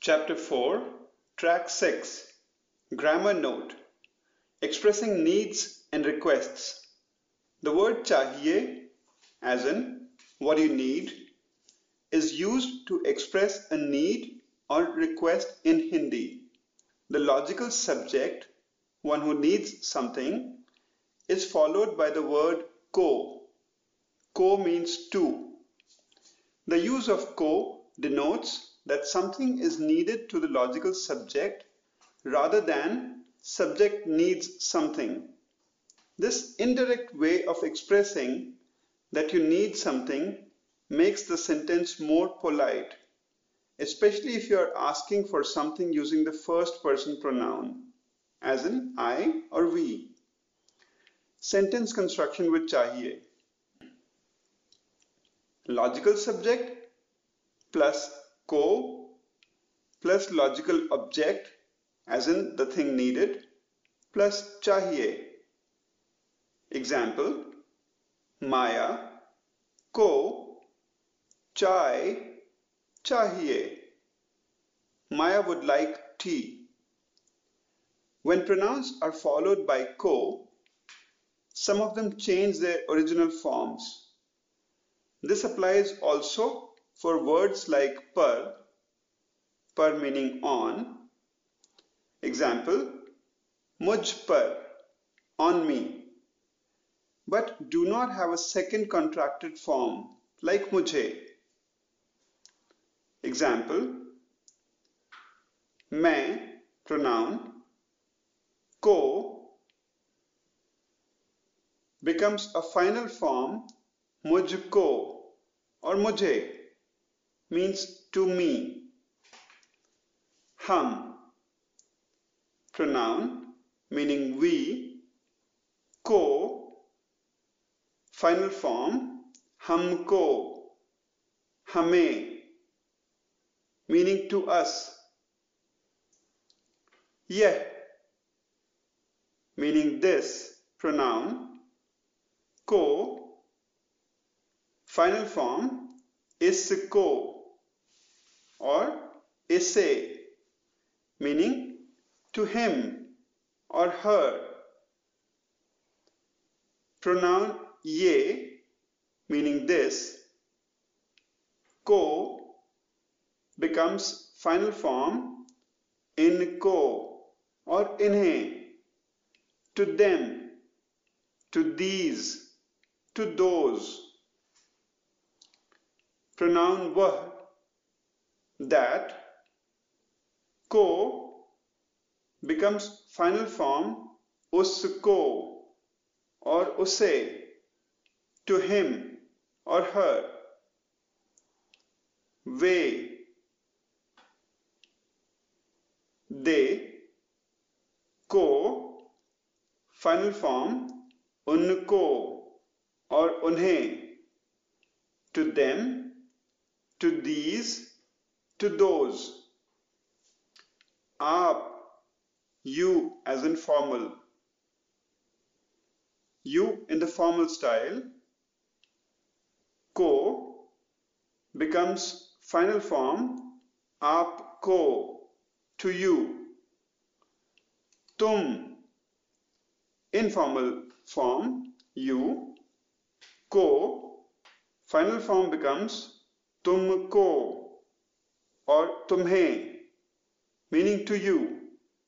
Chapter 4, Track 6, Grammar Note, Expressing Needs and Requests. The word chahiye, as in what you need, is used to express a need or request in Hindi. The logical subject, one who needs something, is followed by the word ko. Ko means to. The use of ko denotes that something is needed to the logical subject rather than subject needs something. This indirect way of expressing that you need something makes the sentence more polite, especially if you are asking for something using the first person pronoun, as in I or we. Sentence construction with chahiye. Logical subject plus ko plus logical object, as in the thing needed, plus chahiye. Example, Maya ko chai chahiye. Maya would like tea. When pronouns are followed by ko, some of them change their original forms. This applies also for words like par meaning on. Example, mujh par, on me, but do not have a second contracted form like mujhe. Example, main pronoun ko becomes a final form mujhko or mujhe, means to me. Hum pronoun meaning we, ko final form humko, hame meaning to us. Yeh meaning this pronoun, ko final form isko or ise meaning to him or her. Pronoun ye meaning this, ko becomes final form inko or inhe, to them, to these, to those. Pronoun vah, that, ko becomes final form usko or use, to him or her. Ve, they, ko final form unko or unhe, to them, to these, to those. Aap, you as in formal. You in the formal style. Ko becomes final form aapko, to you. Tum informal form you. Ko final form becomes tumko or tumhe, meaning to you.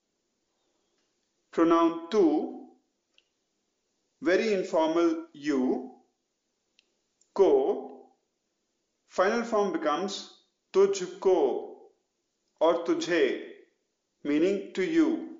Pronoun tu, very informal you. Ko final form becomes tujhko or tujhe, meaning to you.